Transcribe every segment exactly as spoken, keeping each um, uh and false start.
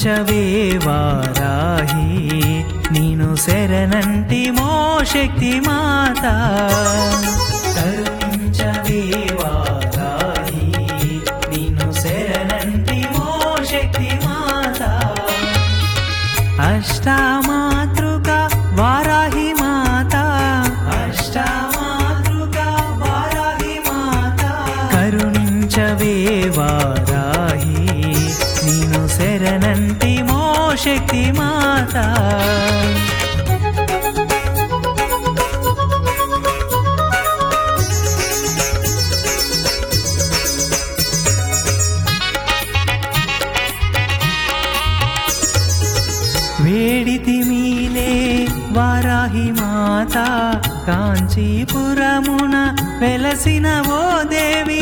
కరుణించవే వారాహి నీను శరణంటి మో శక్తి మాత కరుణించవే వారాహి నీను శరణంటి మో శక్తి మాత అష్టామాతృక వారాహి మాత అష్టామాతృక వారాహి మాత కరుణించవే వారాహి నీను శరణంటి మో శక్తి మాత వేడితిమీలే వారాహి మాత కాంచీపురమున వెలసిన ఓ దేవి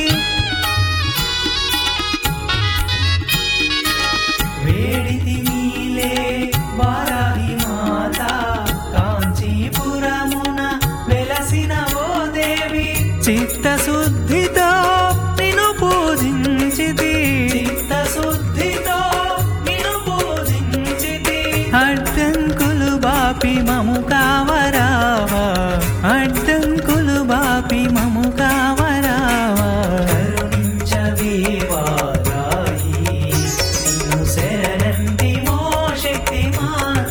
వేడితిమీలే వారాహి మాత కాంచీపురమున వెలసిన ఓ దేవి చిత్తశుద్ధితో నిన్ను పూజించితి చిత్తశుద్ధితో అడ్డంకులు బాపి మము కావరావా అడ్డంకులు బాపి మము కావరావా కరుణించవే వారాహి నీను శరణంటి మో శక్తి మాత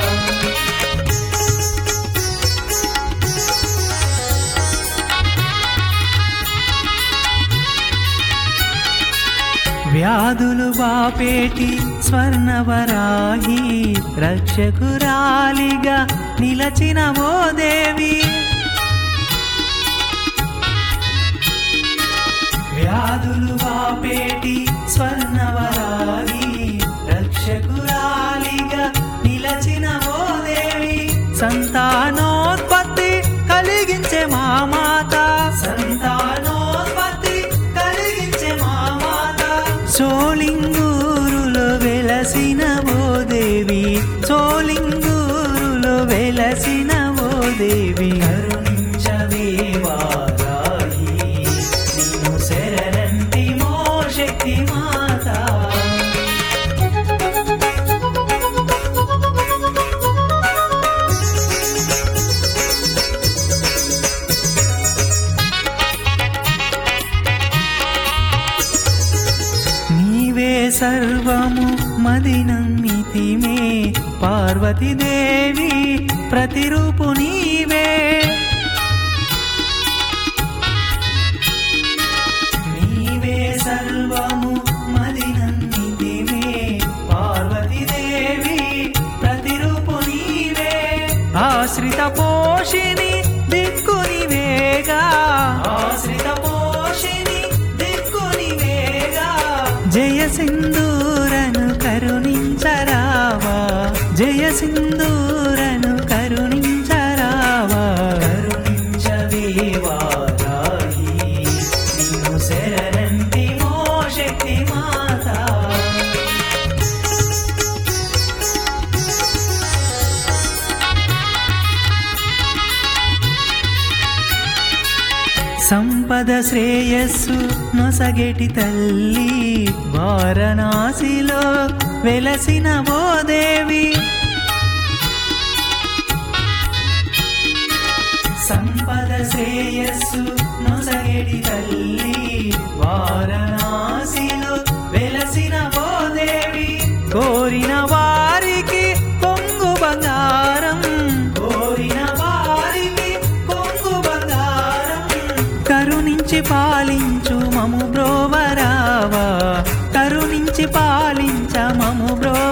వ్యాధులు బాపేటి స్వర్ణవరాహి రక్షకురాలిగా నిలచిన ఓ దేవి వ్యాధులు బాపేటి స్వర్ణవరాహి రక్షకురాలిగా నిలచిన ఓ దేవి సంతానోత్పత్తి కలిగించే మా మాత సంతానోత్పత్తి కలిగించే మా మాత సోలింగూరులో వెలసిన ఓ దేవి సోలింగూరులో వెలసిన ఓ దేవి కరుణించవే వారాహి నీను శరణంటి మో శక్తి మాత సర్వము మదినమ్మితి మే పార్వతీ దేవి ప్రతిరూపు నీవే నీవే సర్వము మదినమ్మితి మే పార్వతీ దేవి ప్రతిరూపు నీవే ఆశ్రిత పోషిని దిక్కు నీవేగా ఆశ్రిత పోషిని దిక్కు నీవేగా జయ సింధూరను కరుణించరావా జయ సింధూరను కరుణించరావా కరుణించవే వారాహి నీను శరణంటి మో శక్తి మాత సంపద శ్రేయస్సు నొసగెటి తల్లి వారణాసిలో వెలసిన ఓ దేవి సంపద శ్రేయస్సు నొసగెటి తల్లి వారణాసిలో వెలసిన ఓ దేవి కోరిన వారికి పొంగు బంగారం కోరిన వారికి పొంగు బంగారం కరుణించి పాలించు మము బ్రోవరావా కరుణించి పాలించ మము బ్రో